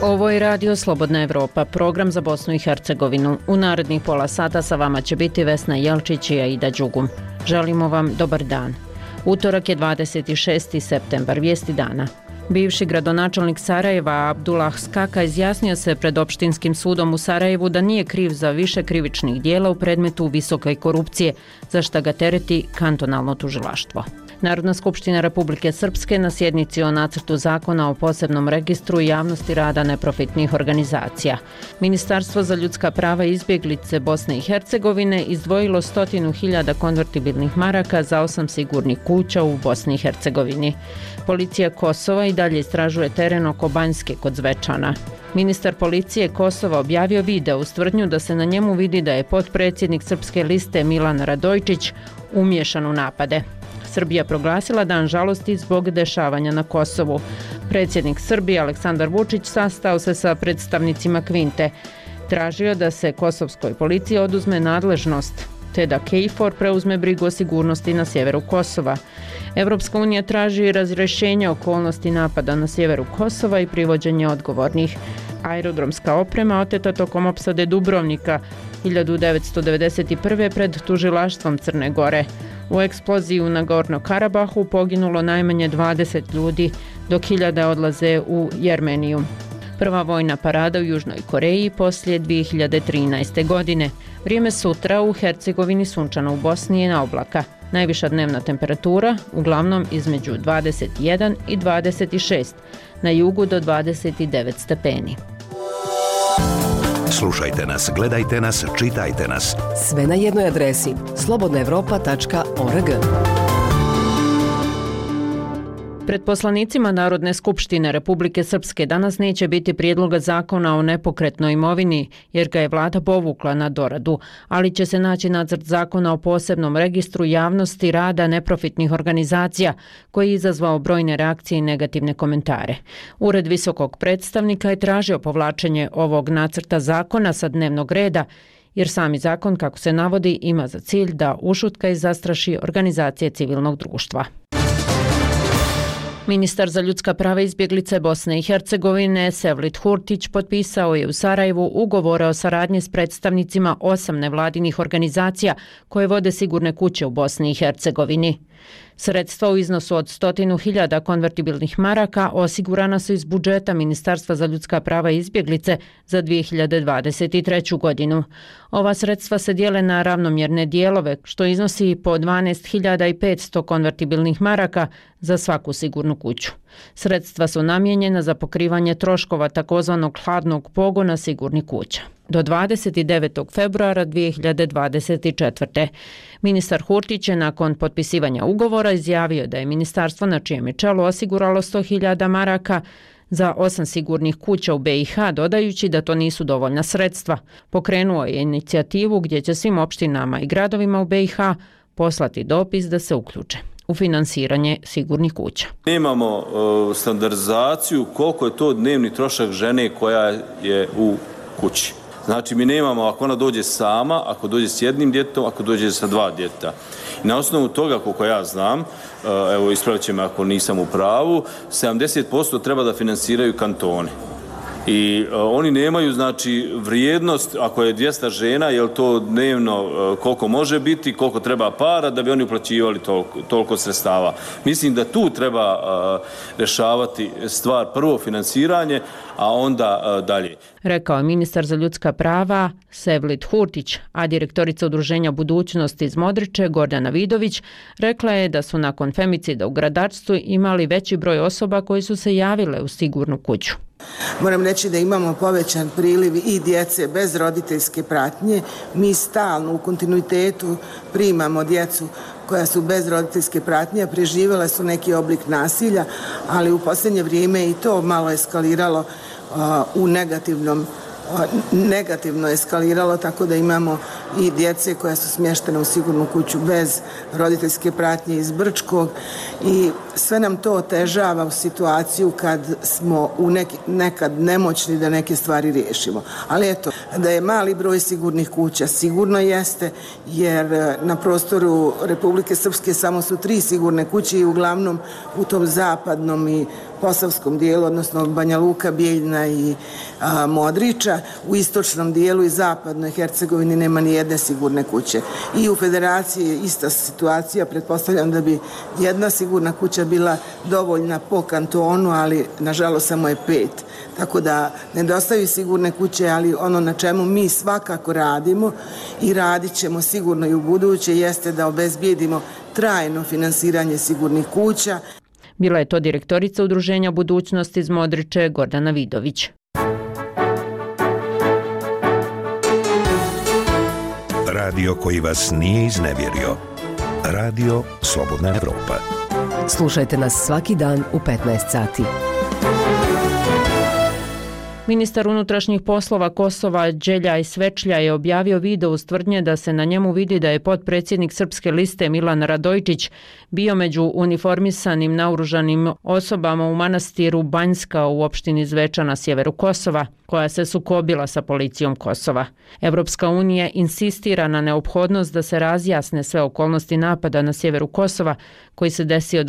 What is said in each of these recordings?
Ovo je Radio Slobodna Evropa, program za Bosnu i Hercegovinu. U narednih pola sata sa vama će biti Vesna Jelčić i Aida Đugum. Želimo vam dobar dan. Utorak je 26. septembar, vijesti dana. Bivši gradonačelnik Sarajeva Abdullah Skaka izjasnio se pred opštinskim sudom u Sarajevu da nije kriv za više krivičnih dijela u predmetu visoke korupcije, za šta ga tereti kantonalno tužilaštvo. Narodna skupština Republike Srpske na sjednici o nacrtu zakona o posebnom registru javnosti rada neprofitnih organizacija. Ministarstvo za ljudska prava i izbjeglice Bosne i Hercegovine izdvojilo 100.000 konvertibilnih maraka za 8 sigurnih kuća u Bosni i Hercegovini. Policija Kosova i dalje istražuje teren oko Banjske kod Zvečana. Ministar policije Kosova objavio video uz tvrdnju da se na njemu vidi da je potpredsjednik Srpske liste Milan Radojičić umiješan u napade. Srbija proglasila dan žalosti zbog dešavanja na Kosovu. Predsjednik Srbije Aleksandar Vučić sastao se sa predstavnicima Kvinte. Tražio da se kosovskoj policiji oduzme nadležnost, te da KFOR preuzme brigu o sigurnosti na sjeveru Kosova. Evropska unija traži razrješenje okolnosti napada na sjeveru Kosova i privođenje odgovornih. Aerodromska oprema oteta tokom opsade Dubrovnika 1991. pred tužilaštvom Crne Gore. U eksploziji u Nagorno-Karabahu poginulo najmanje 20 ljudi, dok hiljade odlaze u Jermeniju. Prva vojna parada u Južnoj Koreji poslije 2013. godine. Vrijeme sutra u Hercegovini sunčano, u Bosni je na oblaka. Najviša dnevna temperatura uglavnom između 21 i 26, na jugu do 29 stepeni. Slušajte nas, gledajte nas, čitajte nas. Sve na jednoj adresi slobodnaevropa.org. Pred poslanicima Narodne skupštine Republike Srpske danas neće biti prijedloga zakona o nepokretnoj imovini, jer ga je vlada povukla na doradu, ali će se naći nacrt zakona o posebnom registru javnosti rada neprofitnih organizacija, koji je izazvao brojne reakcije i negativne komentare. Ured visokog predstavnika je tražio povlačenje ovog nacrta zakona sa dnevnog reda, jer sami zakon, kako se navodi, ima za cilj da ušutka i zastraši organizacije civilnog društva. Ministar za ljudska prava i izbjeglice Bosne i Hercegovine Sevlit Hurtić potpisao je u Sarajevu ugovore o saradnji s predstavnicima 8 nevladinih organizacija koje vode sigurne kuće u Bosni i Hercegovini. Sredstva u iznosu od 100.000 konvertibilnih maraka osigurana su iz budžeta Ministarstva za ljudska prava i izbjeglice za 2023. godinu. Ova sredstva se dijele na ravnomjerne dijelove, što iznosi po 12.500 konvertibilnih maraka za svaku sigurnu kuću. Sredstva su namijenjena za pokrivanje troškova takozvanog hladnog pogona sigurnih kuća. Do 29. februara 2024. Ministar Hurtić je nakon potpisivanja ugovora izjavio da je ministarstvo na čijem je čelu osiguralo 100.000 maraka za 8 sigurnih kuća u BiH, dodajući da to nisu dovoljna sredstva. Pokrenuo je inicijativu gdje će svim opštinama i gradovima u BiH poslati dopis da se uključe u finansiranje sigurnih kuća. Imamo standardizaciju koliko je to dnevni trošak žene koja je u kući. Znači mi nemamo, ako ona dođe sama, ako dođe s jednim djetetom, ako dođe sa 2 djeteta. I na osnovu toga, koliko ja znam, evo ispravit će me ako nisam u pravu, 70% treba da finansiraju kantoni. I oni nemaju, znači, vrijednost, ako je 200 žena, je li to dnevno koliko može biti, koliko treba para da bi oni uplaćivali toliko sredstava. Mislim da tu treba rješavati stvar, prvo finansiranje, a onda dalje. Rekao je ministar za ljudska prava Sevlit Hurtić, a direktorica Udruženja Budućnost iz Modriče Gordana Vidović rekla je da su nakon femicida u Gradačcu imali veći broj osoba koji su se javile u sigurnu kuću. Moram reći da imamo povećan priliv i djece bez roditeljske pratnje. Mi stalno u kontinuitetu primamo djecu koja su bez roditeljske pratnje, preživjela su neki oblik nasilja, ali u posljednje vrijeme i to malo eskaliralo u negativnom negativno eskaliralo, tako da imamo i djece koja su smještene u sigurnu kuću bez roditeljske pratnje iz Brčkog i sve nam to otežava u situaciju kad smo nekad nemoćni da neke stvari riješimo. Ali eto, da je mali broj sigurnih kuća, sigurno jeste, jer na prostoru Republike Srpske samo su 3 sigurne kuće i uglavnom u tom zapadnom i posavskom dijelu, odnosno Banja Luka, Bijeljina i Modriča. U istočnom dijelu i zapadnoj Hercegovini nema ni jedne sigurne kuće. I u Federaciji je ista situacija. Pretpostavljam da bi jedna sigurna kuća bila dovoljna po kantonu, ali nažalost samo je 5. Tako da nedostaju sigurne kuće, ali ono na čemu mi svakako radimo i radit ćemo sigurno i u buduće jeste da obezbijedimo trajno finansiranje sigurnih kuća. Bila je to direktorica Udruženja Budućnosti iz Modriče, Gordana Vidović. Radio koji vas nije iznevjerio. Radio Slobodna Evropa. Slušajte nas svaki dan u 15 sati. Ministar unutrašnjih poslova Kosova Đeljaj Svečlja je objavio video uz tvrdnje da se na njemu vidi da je potpredsjednik Srpske liste Milan Radojičić bio među uniformisanim naoružanim osobama u manastiru Banjska u opštini Zvečan na sjeveru Kosova, koja se sukobila sa policijom Kosova. Evropska unija insistira na neophodnost da se razjasne sve okolnosti napada na sjeveru Kosova koji se desio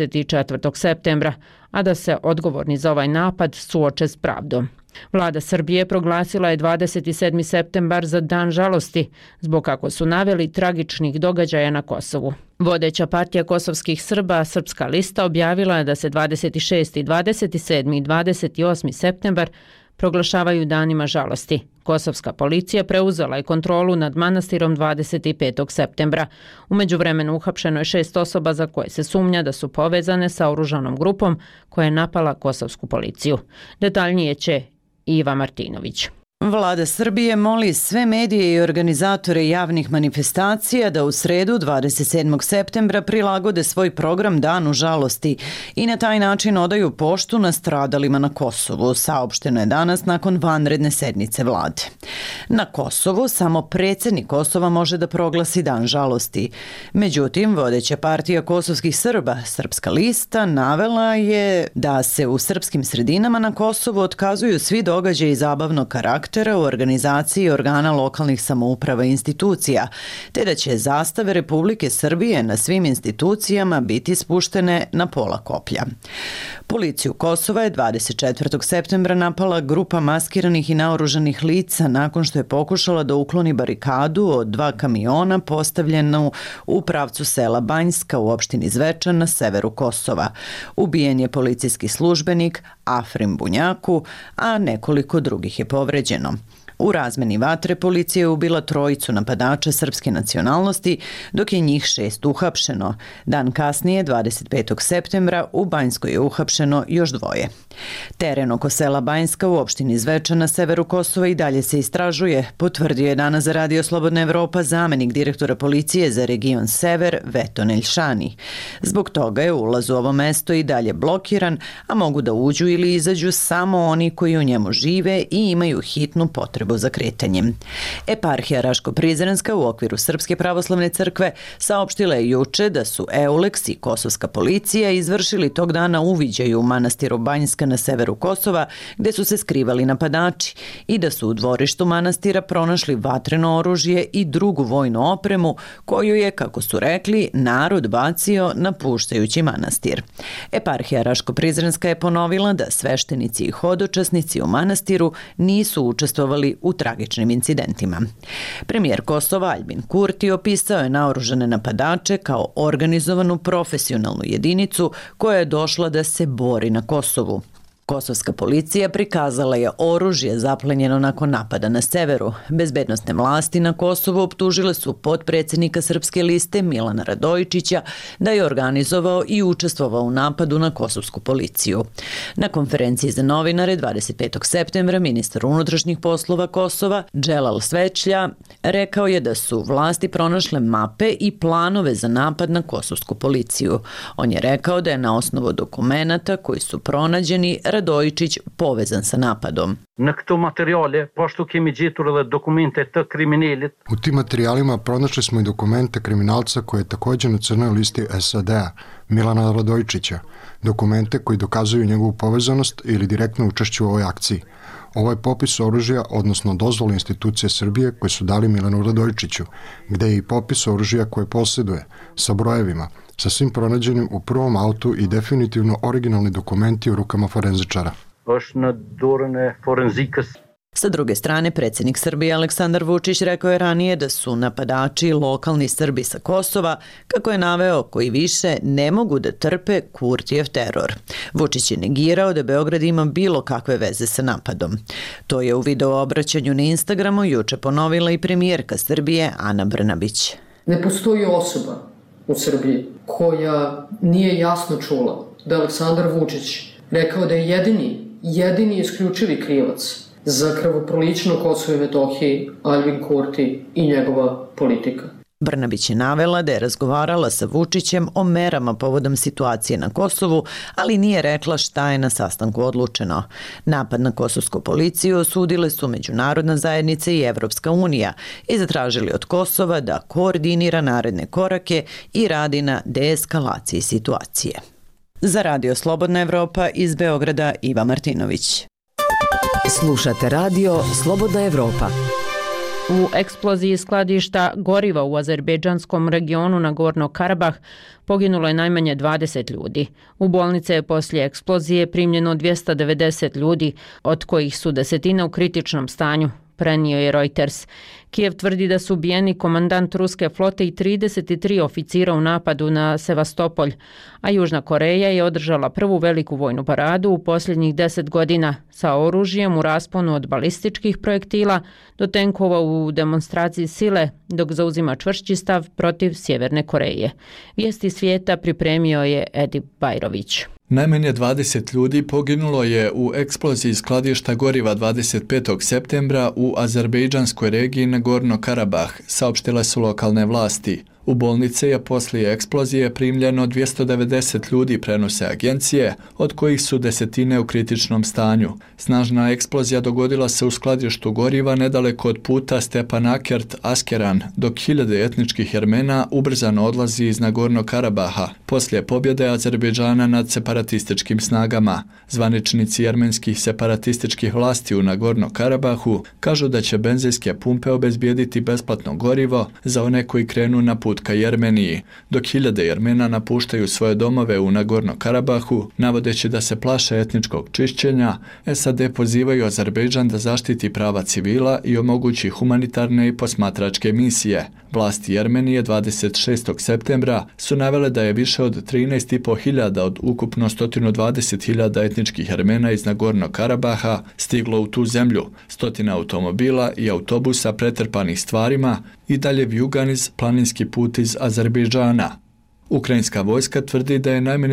24. septembra, a da se odgovorni za ovaj napad suoče s pravdom. Vlada Srbije proglasila je 27. septembar za dan žalosti zbog, kako su naveli, tragičnih događaja na Kosovu. Vodeća partija kosovskih Srba, Srpska lista, objavila je da se 26., 27. i 28. septembar proglašavaju danima žalosti. Kosovska policija preuzela je kontrolu nad manastirom 25. septembra. U međuvremenu uhapšeno je 6 osoba za koje se sumnja da su povezane sa oružanom grupom koja je napala kosovsku policiju. Detaljnije će Iva Martinović. Vlada Srbije moli sve medije i organizatore javnih manifestacija da u sredu 27. septembra prilagode svoj program Danu žalosti i na taj način odaju poštu nastradalima na Kosovu, saopšteno je danas nakon vanredne sednice vlade. Na Kosovu samo predsjednik Kosova može da proglasi dan žalosti. Međutim, vodeća partija kosovskih Srba, Srpska lista, navela je da se u srpskim sredinama na Kosovu otkazuju svi događaji zabavnog karaktera u organizaciji organa lokalnih samouprava i institucija, te da će zastave Republike Srbije na svim institucijama biti spuštene na pola koplja. Policiju Kosova je 24. septembra napala grupa maskiranih i naoružanih lica nakon što je pokušala da ukloni barikadu od 2 kamiona postavljenu u pravcu sela Banjska u opštini Zvečan na severu Kosova. Ubijen je policijski službenik Afrim Bunjaku, a nekoliko drugih je povređeno. U razmeni vatre policija je ubila 3 napadača srpske nacionalnosti, dok je njih 6 uhapšeno. Dan kasnije, 25. septembra, u Banjskoj je uhapšeno još 2. Teren oko sela Banjska u opštini Zvečan na severu Kosova i dalje se istražuje, potvrdio je danas za Radio Slobodna Evropa zamenik direktora policije za region Sever Veton Elšani. Zbog toga je ulaz u ovo mesto i dalje blokiran, a mogu da uđu ili izađu samo oni koji u njemu žive i imaju hitnu potrebu za kretanjem. Eparhija Raško-Prizrenska u okviru Srpske pravoslavne crkve saopštila je juče da su EULEX i kosovska policija izvršili tog dana uviđaj u manastiru Banjska na severu Kosova, gde su se skrivali napadači, i da su u dvorištu manastira pronašli vatreno oružje i drugu vojnu opremu koju je, kako su rekli, narod bacio napuštajući manastir. Eparhija Raško-Prizrenska je ponovila da sveštenici i hodočasnici u manastiru nisu učestvovali u tragičnim incidentima. Premijer Kosova Aljbin Kurti opisao je naoružane napadače kao organizovanu profesionalnu jedinicu koja je došla da se bori na Kosovu. Kosovska policija prikazala je oružje zaplenjeno nakon napada na severu. Bezbednosne vlasti na Kosovu optužile su potpredsjednika Srpske liste Milana Radojičića da je organizovao i učestvovao u napadu na kosovsku policiju. Na konferenciji za novinare 25. septembra ministar unutrašnjih poslova Kosova Đelal Svečlja rekao je da su vlasti pronašle mape i planove za napad na kosovsku policiju. On je rekao da je na osnovu dokumenata koji su pronađeni Radojičić povezan sa napadom. U tim materijalima pronašli smo i dokumente kriminalca koji je također na crnoj listi SAD-a, Milana Radojičića, dokumente koji dokazuju njegovu povezanost ili direktno učešće u ovoj akciji. Ovo je popis oružja, odnosno dozvole institucije Srbije koje su dali Milanu Radojičiću, gde je i popis oružja koje posjeduje, sa brojevima, sa svim pronađenim u prvom autu i definitivno originalni dokumenti u rukama forenzičara. Sa druge strane, predsjednik Srbije Aleksandar Vučić rekao je ranije da su napadači lokalni Srbi sa Kosova, kako je naveo, koji više ne mogu da trpe Kurtijev teror. Vučić je negirao da Beograd ima bilo kakve veze sa napadom. To je u video obraćanju na Instagramu juče ponovila i premijerka Srbije Ana Brnabić. Ne postoji osoba u Srbiji koja nije jasno čula da Aleksandar Vučić rekao da je jedini isključivi krivac za krvoproliće na Kosovu i Metohiji Aljbin Kurti i njegova politika. Brnabić je navela da je razgovarala sa Vučićem o merama povodom situacije na Kosovu, ali nije rekla šta je na sastanku odlučeno. Napad na kosovsku policiju osudile su međunarodna zajednica i Evropska unija i zatražili od Kosova da koordinira naredne korake i radi na deeskalaciji situacije. Za Radio Slobodna Evropa iz Beograda Iva Martinović. Slušate radio Slobodna Evropa. U eksploziji skladišta goriva u azerbejdžanskom regionu Nagorno Karabah poginulo je najmanje 20 ljudi. U bolnice je poslije eksplozije primljeno 290 ljudi, od kojih su desetina u kritičnom stanju, prenio je Reuters. Kijev tvrdi da su ubijeni komandant ruske flote i 33 oficira u napadu na Sevastopolj, a Južna Koreja je održala prvu veliku vojnu paradu u posljednjih 10 godina sa oružjem u rasponu od balističkih projektila do tenkova u demonstraciji sile, dok zauzima čvršći stav protiv Sjeverne Koreje. Vijesti svijeta pripremio je Edi Bajrović. Najmanje 20 ljudi poginulo je u eksploziji skladišta goriva 25. septembra u azerbejdžanskoj regiji Nagorno Karabah, saopštile su lokalne vlasti. U bolnice je poslije eksplozije primljeno 290 ljudi, prenose agencije, od kojih su desetine u kritičnom stanju. Snažna eksplozija dogodila se u skladištu goriva nedaleko od puta Stepanakert-Askeran, dok hiljade etničkih Jermena ubrzano odlazi iz Nagorno Karabaha poslije pobjede Azerbejdžana nad separatističkim snagama. Zvaničnici jermenskih separatističkih vlasti u Nagorno Karabahu kažu da će benzinske pumpe obezbijediti besplatno gorivo za one koji krenu na put ka Jermeniji, dok hiljade Jermena napuštaju svoje domove u Nagorno Karabahu, navodeći da se plaše etničkog čišćenja. SAD pozivaju Azerbejdžan da zaštiti prava civila i omogući humanitarne i posmatračke misije. Vlasti Jermenije 26. septembra su navele da je više od 13.500 od ukupno 120.000 etničkih Jermena iz Nagorno Karabaha stiglo u tu zemlju, 100 automobila i autobusa pretrpanih stvarima i dalje vjuganiz planinski put iz Azerbejdžana. Ukrajinska vojska tvrdi da je najmanje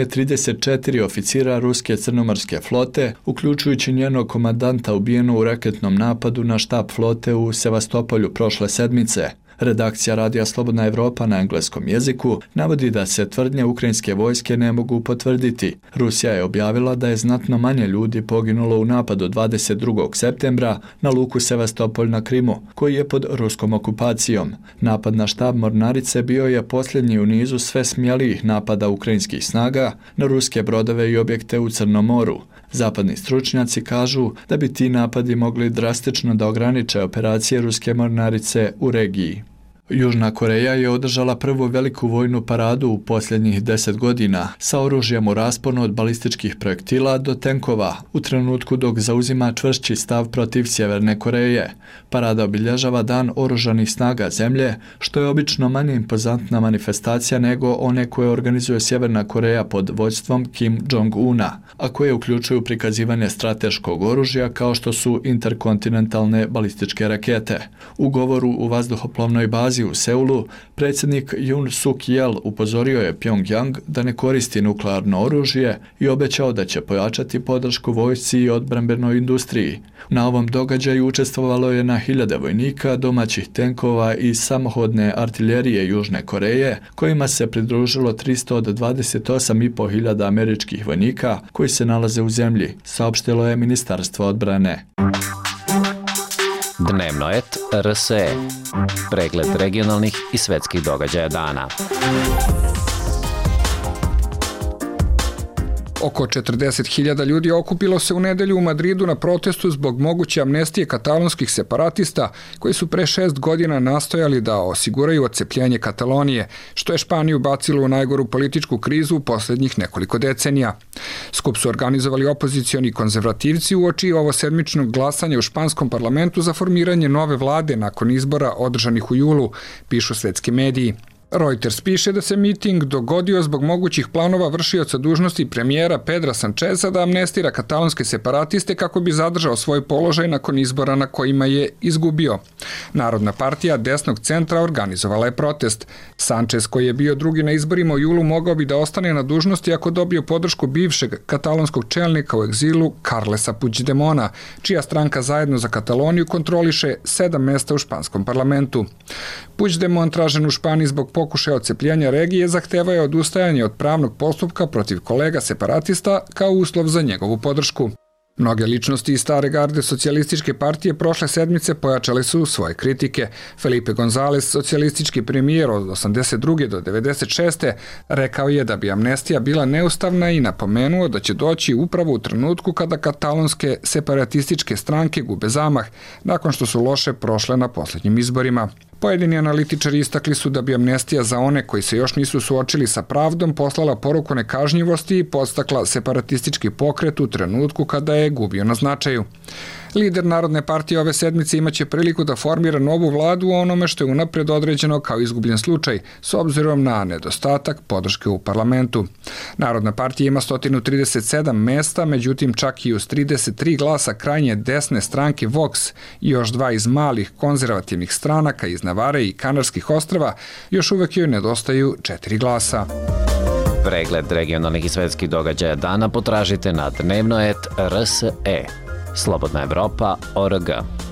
34 oficira ruske crnomorske flote, uključujući njenog komandanta, ubijeno u raketnom napadu na štab flote u Sevastopolju prošle sedmice. Redakcija Radija Slobodna Evropa na engleskom jeziku navodi da se tvrdnje ukrajinske vojske ne mogu potvrditi. Rusija je objavila da je znatno manje ljudi poginulo u napadu 22. septembra na luku Sevastopolj na Krimu, koji je pod ruskom okupacijom. Napad na štab mornarice bio je posljednji u nizu sve smjelijih napada ukrajinskih snaga na ruske brodove i objekte u Crnom moru. Zapadni stručnjaci kažu da bi ti napadi mogli drastično da ograniče operacije ruske mornarice u regiji. Južna Koreja je održala prvu veliku vojnu paradu u posljednjih 10 godina sa oružjem u rasponu od balističkih projektila do tenkova u trenutku dok zauzima čvršći stav protiv Sjeverne Koreje. Parada obilježava Dan oružanih snaga zemlje, što je obično manje impozantna manifestacija nego one koje organizuje Sjeverna Koreja pod vođstvom Kim Jong-una, a koje uključuju prikazivanje strateškog oružja kao što su interkontinentalne balističke rakete. U govoru u vazduhoplovnoj bazi u Seulu, predsjednik Yoon Suk Yeol upozorio je Pyongyang da ne koristi nuklearno oružje i obećao da će pojačati podršku vojsci i odbrambenoj industriji. Na ovom događaju učestvovalo je na hiljade vojnika, domaćih tenkova i samohodne artiljerije Južne Koreje, kojima se pridružilo 328.500 američkih vojnika koji se nalaze u zemlji, saopštilo je Ministarstvo odbrane. Dnevnoet RSE. Pregled regionalnih i svetskih događaja dana. Oko 40.000 ljudi okupilo se u nedelju u Madridu na protestu zbog moguće amnestije katalonskih separatista koji su pre 6 godina nastojali da osiguraju odcepljenje Katalonije, što je Španiju bacilo u najgoru političku krizu u posljednjih nekoliko decenija. Skup su organizovali opozicioni konzervativci uoči ovosedmičnog glasanja u španskom parlamentu za formiranje nove vlade nakon izbora održanih u julu, pišu svetski mediji. Reuters piše da se miting dogodio zbog mogućih planova vršioca dužnosti premijera Pedra Sancheza da amnestira katalonske separatiste kako bi zadržao svoj položaj nakon izbora na kojima je izgubio. Narodna partija desnog centra organizovala je protest. Sanchez, koji je bio drugi na izborima u julu, mogao bi da ostane na dužnosti ako dobio podršku bivšeg katalonskog čelnika u egzilu Carlesa Puigdemona, čija stranka Zajedno za Kataloniju kontroliše 7 mesta u španskom parlamentu. Puigdemont, tražen u Španiji zbog pokušaja odcepljenja regije, zahtevao je odustajanje od pravnog postupka protiv kolega separatista kao uslov za njegovu podršku. Mnoge ličnosti iz stare garde socijalističke partije prošle sedmice pojačale su svoje kritike. Felipe González, socijalistički premijer od 82. do 96. rekao je da bi amnestija bila neustavna i napomenuo da će doći upravo u trenutku kada katalonske separatističke stranke gube zamah, nakon što su loše prošle na posljednjim izborima. Pojedini analitičari istakli su da bi amnestija za one koji se još nisu suočili sa pravdom poslala poruku nekažnjivosti i podstakla separatistički pokret u trenutku kada je gubio na značaju. Lider Narodne partije ove sedmice imaće priliku da formira novu vladu u onome što je unapred određeno kao izgubljen slučaj, s obzirom na nedostatak podrške u parlamentu. Narodna partija ima 137 mesta, međutim čak i uz 33 glasa krajnje desne stranke Vox i još 2 iz malih konzervativnih stranaka iz Navare i Kanarskih ostrava, još uvek joj nedostaju 4 glasa. Pregled regionalnih i svetskih događaja dana potražite na dnevnoet.rs.e. Slobodna Evropa.org.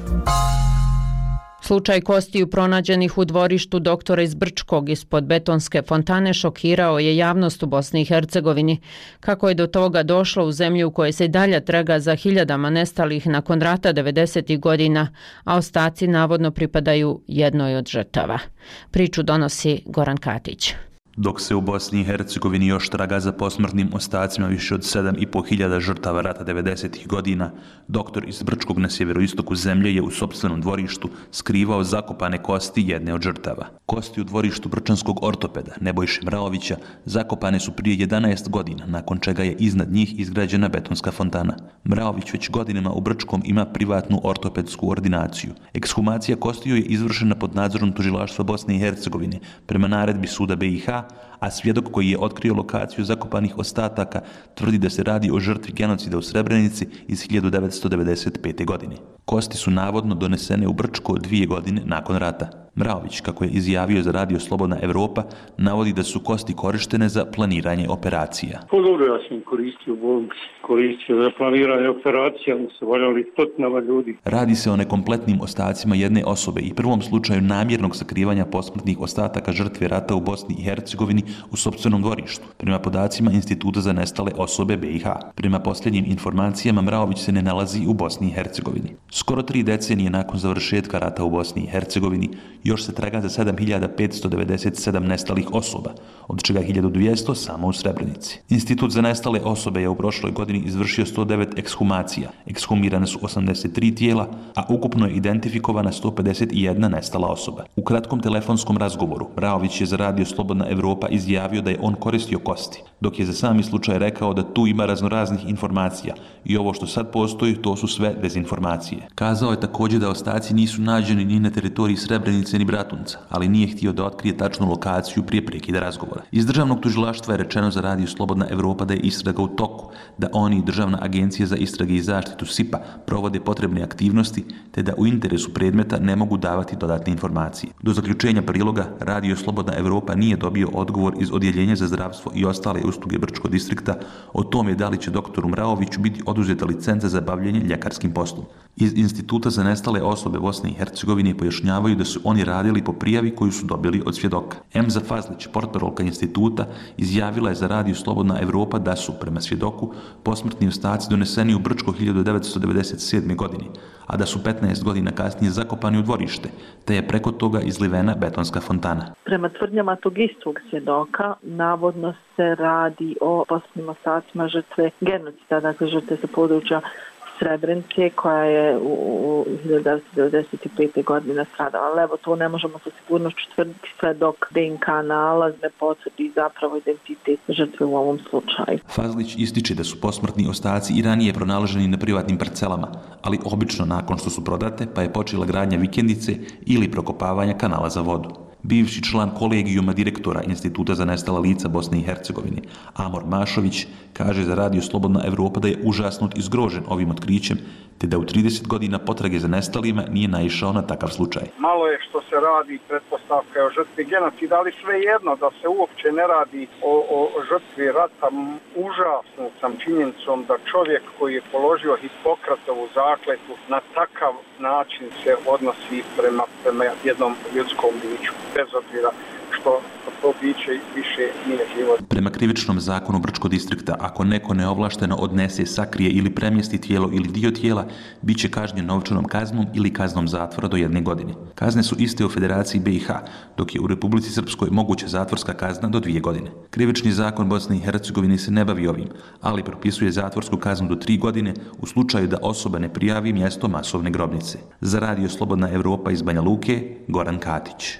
Slučaj kostiju pronađenih u dvorištu doktora iz Brčkog ispod betonske fontane šokirao je javnost u Bosni i Hercegovini. Kako je do toga došlo u zemlju u kojoj se i dalje traga za hiljadama nestalih nakon rata 90. godina, a ostaci navodno pripadaju jednoj od žrtava. Priču donosi Goran Katić. Dok se u Bosni i Hercegovini još traga za posmrtnim ostacima više od 7.500 žrtava rata 90. godina, doktor iz Brčkog na sjeveroistoku zemlje je u sopstvenom dvorištu skrivao zakopane kosti jedne od žrtava. Kosti u dvorištu brčanskog ortopeda Nebojše Mraovića zakopane su prije 11 godina, nakon čega je iznad njih izgrađena betonska fontana. Mraović već godinama u Brčkom ima privatnu ortopedsku ordinaciju. Ekshumacija kostiju je izvršena pod nadzorom tužilaštva Bosne i Hercegovine prema naredbi suda BiH, a svjedok koji je otkrio lokaciju zakopanih ostataka tvrdi da se radi o žrtvi genocida u Srebrenici iz 1995. godine. Kosti su navodno donesene u Brčko 2 godine nakon rata. Mraović, kako je izjavio za radio Slobodna Evropa, navodi da su kosti korištene za planiranje operacija. Dobro, ja sam koristio za planiranje operacija, mu se valjali stotinama ljudi. Radi se o nekompletnim ostacima jedne osobe i prvom slučaju namjernog sakrivanja posmrtnih ostataka žrtve rata u Bosni i Hercegovini u sopstvenom dvorištu, prema podacima Instituta za nestale osobe BiH. Prema posljednjim informacijama, Mraović se ne nalazi u Bosni i Hercegovini. Skoro 3 decenije nakon završetka rata u Bosni i Hercegovini, još se traga za 7.597 nestalih osoba, od čega 1.200 samo u Srebrenici. Institut za nestale osobe je u prošloj godini izvršio 109 ekshumacija. Ekshumirane su 83 tijela, a ukupno je identifikovana 151 nestala osoba. U kratkom telefonskom razgovoru Mraović je za radio Slobodna Evropa izjavio da je on koristio kosti, dok je za sami slučaj rekao da tu ima raznoraznih informacija i ovo što sad postoji, to su sve dezinformacije. Kazao je također da ostaci nisu nađeni ni na teritoriji Srebrenice ni Bratunca, ali nije htio da otkrije tačnu lokaciju prije prekida razgovora. Iz državnog tužilaštva je rečeno za Radio Slobodna Evropa da je istraga u toku, da oni i Državna agencija za istrage i zaštitu SIPA provode potrebne aktivnosti, te da u interesu predmeta ne mogu davati dodatne informacije. Do zaključenja priloga Radio Slobodna Evropa nije dobio odgovor iz Odjeljenja za zdravstvo i ostale usluge Brčkog distrikta o tome da li će doktoru Mraoviću biti oduzeta licenca za bavljenje ljekarskim poslom. Iz Instituta za nestale osobe Bosne i Hercegovine pojašnjavaju da su oni radili po prijavi koju su dobili od svjedoka. Emza Fazlić, portparolka instituta, izjavila je za Radio Slobodna Evropa da su, prema svjedoku, posmrtni ostaci doneseni u Brčko 1997. godine, a da su 15 godina kasnije zakopani u dvorište, te je preko toga izlivena betonska fontana. Prema tvrdnjama tog istog svjedoka, navodno se radi o posmrtnim ostacima žrtve genocida, dakle žrtve sa područja Srebrenice koja je u 1995. godine stradala. Ali evo, to ne možemo sa sigurnošću tvrditi sve dok DNK nalaz ne potvrdi zapravo identitet žrtve u ovom slučaju. Fazlić ističe da su posmrtni ostaci i ranije pronalaženi na privatnim parcelama, ali obično nakon što su prodate pa je počela gradnja vikendice ili prokopavanja kanala za vodu. Bivši član kolegijuma direktora Instituta za nestala lica Bosne i Hercegovine, Amor Mašović, kaže za Radio Slobodna Evropa da je užasnut i zgrožen ovim otkrićem, te da u 30 godina potrage za nestalima nije naišao na takav slučaj. Malo je što se radi pretpostavka o žrtvi genocida, ali svejedno da se uopće ne radi o žrtvi rata. Užasnut sam činjenicom da čovjek koji je položio Hipokratovu zakletvu na takav način se odnosi prema jednom ljudskom biću, bez obzira što to biće više nije život. Prema krivičnom zakonu Brčkog distrikta, ako neko neovlašteno odnese, sakrije ili premjesti tijelo ili dio tijela, bit će kažnjen novčanom kaznom ili kaznom zatvora do 1 godine. Kazne su iste u Federaciji BiH, dok je u Republici Srpskoj moguća zatvorska kazna do 2 godine. Krivični zakon Bosne i Hercegovine se ne bavi ovim, ali propisuje zatvorsku kaznu do 3 godine u slučaju da osoba ne prijavi mjesto masovne grobnice. Za Radio Slobodna Evropa iz Banja Luke, Goran Katić.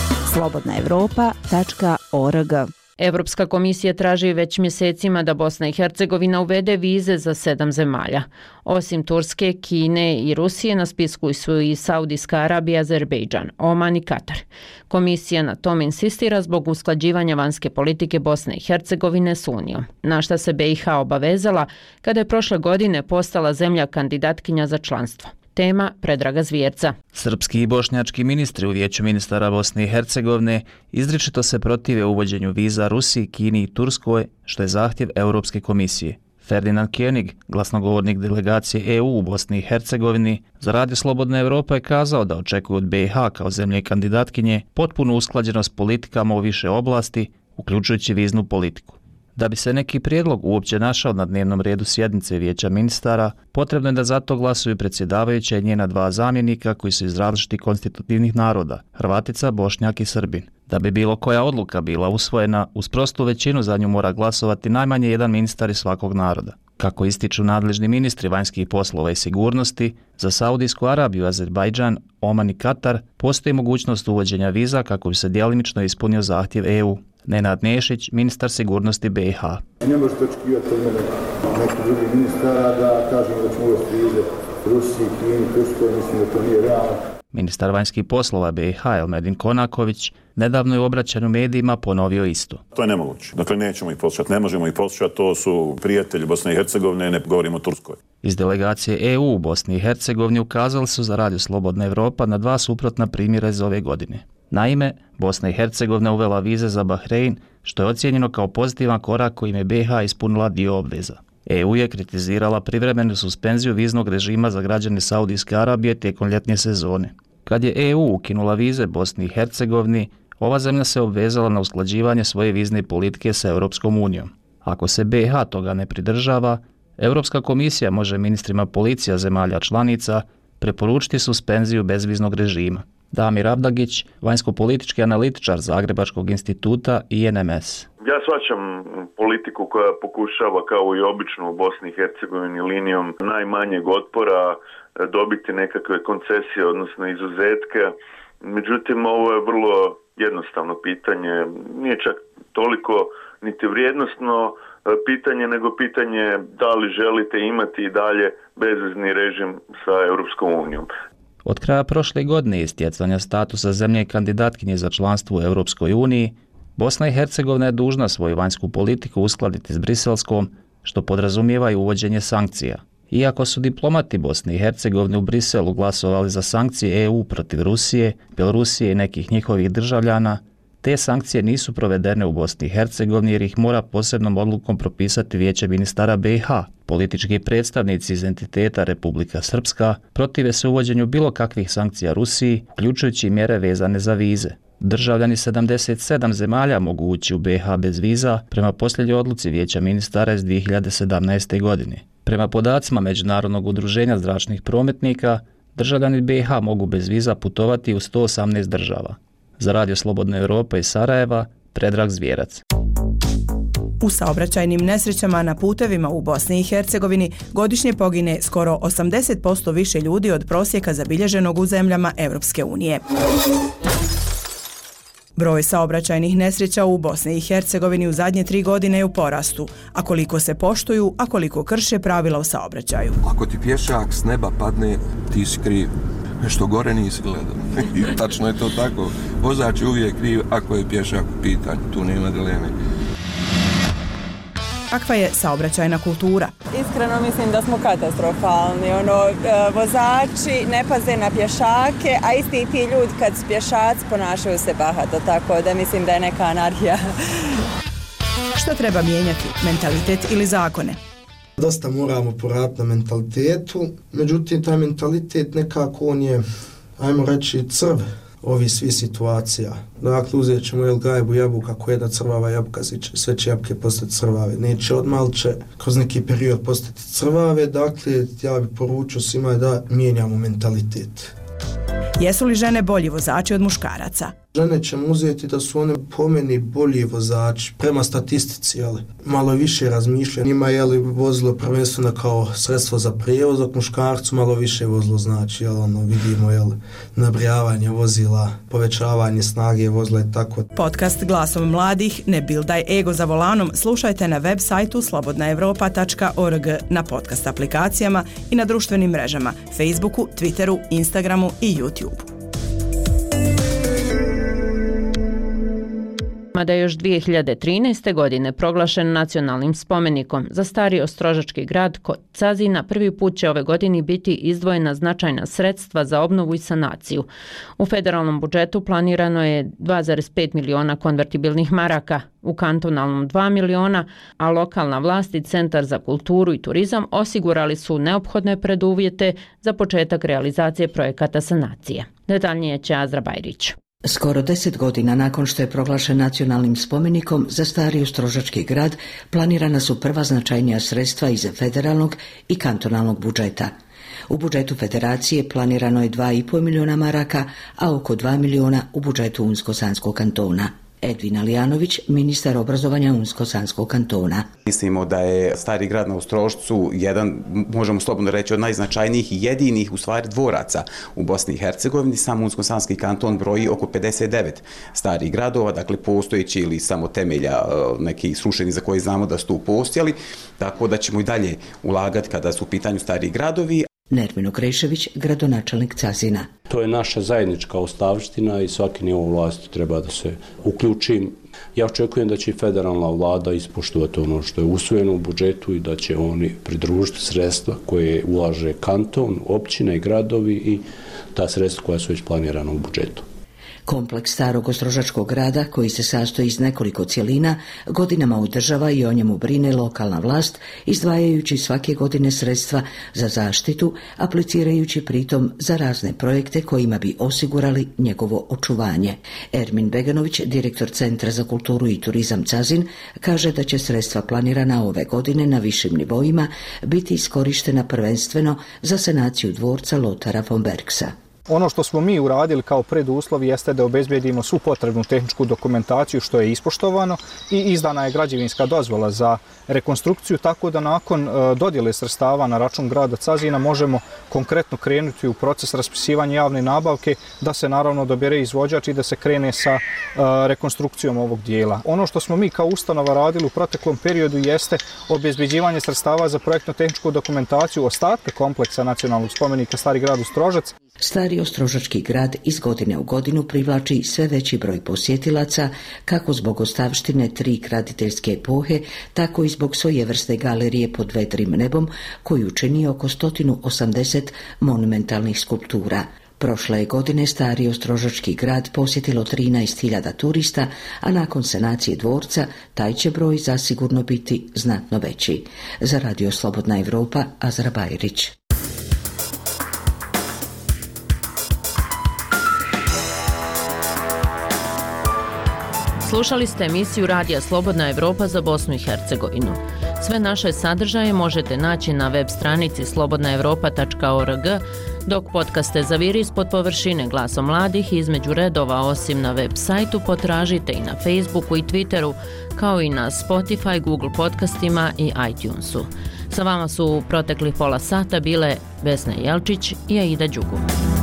slobodnaevropa.org. Evropska komisija traži već mjesecima da Bosna i Hercegovina uvede vize za 7 zemalja. Osim Turske, Kine i Rusije na spisku su i Saudijska Arabija, Azerbejdžan, Oman i Katar. Komisija na tom insistira zbog usklađivanja vanjske politike Bosne i Hercegovine s Unijom, na šta se BiH obavezala kada je prošle godine postala zemlja kandidatkinja za članstvo. Tema Predraga Zvjerca. Srpski i bošnjački ministri u Vijeću ministara Bosne i Hercegovine izričito se protive uvođenju viza Rusiji, Kini i Turskoj, što je zahtjev Europske komisije. Ferdinand König, glasnogovornik delegacije EU u Bosni i Hercegovini, za Radio Slobodna Evropa je kazao da očekuju od BiH kao zemlje kandidatkinje potpunu usklađenost politikama u više oblasti, uključujući viznu politiku. Da bi se neki prijedlog uopće našao na dnevnom redu sjednice Vijeća ministara, potrebno je da za to glasuju predsjedavajuća i njena 2 zamjenika koji su iz različitih konstitutivnih naroda, Hrvatica, Bošnjak i Srbin. Da bi bilo koja odluka bila usvojena, uz prostu većinu za nju mora glasovati najmanje 1 ministar iz svakog naroda. Kako ističu nadležni ministri vanjskih poslova i sigurnosti, za Saudijsku Arabiju, Azerbajdžan, Oman i Katar postoji mogućnost uvođenja viza kako bi se djelimično ispunio zahtjev EU. Nenad Nešić, ministar sigurnosti BiH. Ne možete očekivati od mene neki drugi ministara da kažemo da ćemo uvesti vize Rusiji, Kini, Turskoj, mislim da to nije realno. Ministar vanjskih poslova BiH Elmedin Konaković nedavno je u obraćanju medijima ponovio isto. To je nemoguće. Dakle, nećemo ih poslušati, ne možemo ih poslušati, to su prijatelji Bosne i Hercegovine, ne govorimo o Turskoj. Iz delegacije EU u Bosni i Hercegovini ukazali su za Radio Slobodna Evropa na 2 suprotna primjera iz ove godine. Naime, Bosna i Hercegovina uvela vize za Bahrein, što je ocijenjeno kao pozitivan korak kojim je BiH ispunila dio obveza. EU je kritizirala privremenu suspenziju viznog režima za građane Saudijske Arabije tijekom ljetne sezone. Kad je EU ukinula vize Bosni i Hercegovini, ova zemlja se obvezala na usklađivanje svoje vizne politike sa Europskom unijom. Ako se BiH toga ne pridržava, Europska komisija može ministrima policija zemalja članica preporučiti suspenziju bezviznog režima. Damir Avdagić, vanjsko-politički analitičar Zagrebačkog instituta i NMS. Ja shvaćam politiku koja pokušava kao i obično u Bosni i Hercegovini linijom najmanjeg otpora dobiti nekakve koncesije, odnosno izuzetke. Međutim, ovo je vrlo jednostavno pitanje, nije čak toliko niti vrijednosno, pitanje, nego pitanje da li želite imati i dalje bezvizni režim sa Europskom unijom. Od kraja prošle godine i stjecanja statusa zemlje kandidatkinje za članstvo u Europskoj uniji, Bosna i Hercegovina je dužna svoju vanjsku politiku uskladiti s briselskom, što podrazumijeva i uvođenje sankcija. Iako su diplomati Bosne i Hercegovine u Briselu glasovali za sankcije EU protiv Rusije, Bjelorusije i nekih njihovih državljana, te sankcije nisu provedene u Bosni i Hercegovini jer ih mora posebnom odlukom propisati Vijeće ministara BiH. Politički predstavnici iz entiteta Republika Srpska protive se uvođenju bilo kakvih sankcija Rusiji, uključujući i mjere vezane za vize. Državljani 77 zemalja mogu ući u BiH bez viza prema posljednjoj odluci Vijeća ministara iz 2017. godine. Prema podacima Međunarodnog udruženja zračnih prometnika, državljani BiH mogu bez viza putovati u 118 država. Za Radio Slobodna Europa iz Sarajeva, Predrag Zvjerac. U saobraćajnim nesrećama na putevima u Bosni i Hercegovini godišnje pogine skoro 80% više ljudi od prosjeka zabilježenog u zemljama Europske unije. Broj saobraćajnih nesreća u Bosni i Hercegovini u zadnje 3 godine je u porastu, a koliko se poštuju, a koliko krše pravila u saobraćaju. Ako ti pješak s neba padne, ti si kriv. Nešto gore nisi gledao. I tačno je to tako. Vozač je uvijek kriv ako je pješak u pitanju. Tu nema dileme. Kakva je saobraćajna kultura? Iskreno mislim da smo katastrofalni. Vozači ne paze na pješake, a isti ti ljudi kad su pješaci ponašaju se bahato, tako da mislim da je neka anarhija. Što treba mijenjati? Mentalitet ili zakone? Dosta moramo poraditi na mentalitetu, međutim taj mentalitet nekako on je, ajmo reći, crv ovi svi situacija. Dakle, uzet ćemo gajbu jabuka, ako jedna crvava jabuka, sve će jabuke postati crvave. Neće odmah, ali će kroz neki period postati crvave. Dakle, ja bih poručio svima da mijenjamo mentalitet. Jesu li žene bolji vozači od muškaraca? Žene ćemo uzeti da su one po meni bolji vozači prema statistici, malo više razmišljaju. Njima je vozilo prvenstveno kao sredstvo za prijevoz, dok muškarcu malo više vozilo znači, vidimo nabrijavanje vozila, povećavanje snage vozila i tako. Podcast Glasom mladih, ne bildaj ego za volanom, slušajte na web sajtu slobodnaevropa.org, na podcast aplikacijama i na društvenim mrežama, Facebooku, Twitteru, Instagramu i YouTubeu. Da je još 2013. godine proglašen nacionalnim spomenikom za stari ostrožački grad kod Cazina, prvi put će ove godine biti izdvojena značajna sredstva za obnovu i sanaciju. U federalnom budžetu planirano je 2,5 miliona konvertibilnih maraka, u kantonalnom 2 miliona, a lokalna vlast i Centar za kulturu i turizam osigurali su neophodne preduvjete za početak realizacije projekata sanacije. Detaljnije će Azra Bajrić. Skoro 10 godina nakon što je proglašen nacionalnim spomenikom za stari ostrožački grad, planirana su prva značajnija sredstva iz federalnog i kantonalnog budžeta. U budžetu federacije planirano je 2,5 miliona maraka, a oko 2 miliona u budžetu Unsko-Sanskog kantona. Edvin Alijanović, ministar obrazovanja Unsko-Sanskog kantona. Mislimo da je stari grad na Ostrožcu jedan, možemo slobodno reći, od najznačajnijih i jedinih u stvari dvoraca u Bosni i Hercegovini. Sam Unsko-Sanski kanton broji oko 59 starih gradova, dakle postojeći ili samo temelja neki srušeni za koji znamo da su tu postojali, tako da ćemo i dalje ulagati kada su u pitanju starih gradovi. Nermin Okrešević, gradonačelnik Cazina. To je naša zajednička ostavština i svaki nivo vlasti treba da se uključi. Ja očekujem da će federalna vlada ispoštovati ono što je usvojeno u budžetu i da će oni pridružiti sredstva koje ulaže kanton, općine i gradovi i ta sredstva koja su već planirana u budžetu. Kompleks starog ostrožačkog grada, koji se sastoji iz nekoliko cjelina, godinama održava i o njemu brine lokalna vlast, izdvajajući svake godine sredstva za zaštitu, aplicirajući pritom za razne projekte kojima bi osigurali njegovo očuvanje. Ermin Beganović, direktor Centra za kulturu i turizam Cazin, kaže da će sredstva planirana ove godine na višim nivoima biti iskorištena prvenstveno za sanaciju dvorca Lotara von Bergsa. Ono što smo mi uradili kao preduslov jeste da obezbedimo svu potrebnu tehničku dokumentaciju što je ispoštovano i izdana je građevinska dozvola za rekonstrukciju, tako da nakon dodjele sredstava na račun grada Cazina možemo konkretno krenuti u proces raspisivanja javne nabavke, da se naravno dobere izvođač i da se krene sa rekonstrukcijom ovog dijela. Ono što smo mi kao ustanova radili u proteklom periodu jeste obezbeđivanje sredstava za projektno-tehničku dokumentaciju ostatka kompleksa nacionalnog spomenika Stari grad Ostrožac. Stari Ostrožački grad iz godine u godinu privlači sve veći broj posjetilaca, kako zbog ostavštine 3 graditeljske epohe, tako i zbog svojevrsne galerije pod vedrim nebom, koju čini oko 180 monumentalnih skulptura. Prošle godine Stari Ostrožački grad posjetilo 13.000 turista, a nakon sanacije dvorca taj će broj zasigurno biti znatno veći. Za Radio Slobodna Evropa, Azra Bajrić. Slušali ste emisiju Radija Slobodna Evropa za Bosnu i Hercegovinu. Sve naše sadržaje možete naći na web stranici slobodnaevropa.org, dok podcaste Zaviri ispod površine Glasom mladih između redova osim na web sajtu potražite i na Facebooku i Twitteru, kao i na Spotify, Google podcastima i iTunesu. Sa vama su u proteklih pola sata bile Vesna Jelčić i Aida Đugum.